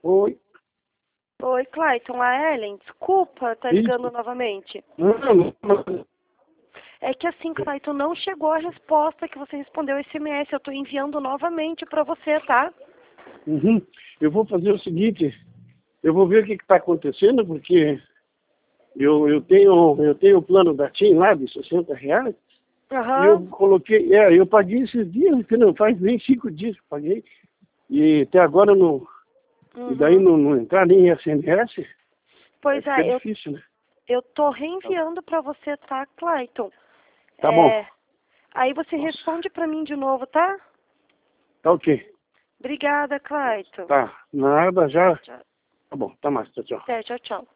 Oi. Oi, Clayton, a Ellen, desculpa, tá ligando novamente. Não. É que assim, Clayton, não chegou a resposta que você respondeu o SMS. Eu tô enviando novamente pra você, tá? Uhum. Eu vou fazer o seguinte, eu vou ver o que está acontecendo, porque eu tenho o plano da TIM lá de R$ 60. E eu Aham. coloquei, eu paguei esses dias, que não faz nem 5 dias que paguei. E até agora não. E daí Uhum. não entrar nem em SMS, Pois fica é, difícil, né? eu tô reenviando pra você, tá, Clayton? Tá bom. Aí você Nossa. responde pra mim de novo, tá? Tá ok. Obrigada, Clayton. Tá. Nada, já. Tchau. Tá bom. Tá mais. Tchau, tchau. Até, tchau, tchau.